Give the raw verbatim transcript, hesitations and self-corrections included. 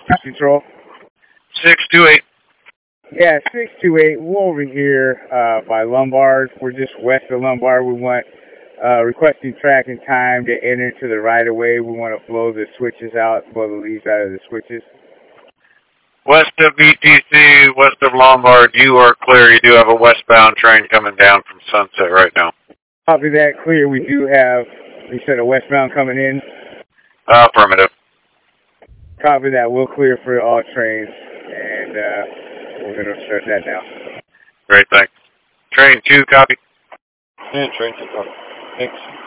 Control. six two eight. Yeah, six two eight. We're over here uh, by Lombard. We're just west of Lombard. We want uh, requesting track and time to enter to the right of way. We want to blow the switches out, blow the leaves out of the switches. West of B T C, west of Lombard, you are clear. You do have a westbound train coming down from Sunset right now. Copy that, clear. We do have, you said a westbound coming in? Uh, affirmative. Copy that. We'll clear for all trains, and uh, we're going to start that now. Great, thanks. Train two, copy. Yeah, train two, copy. Thanks.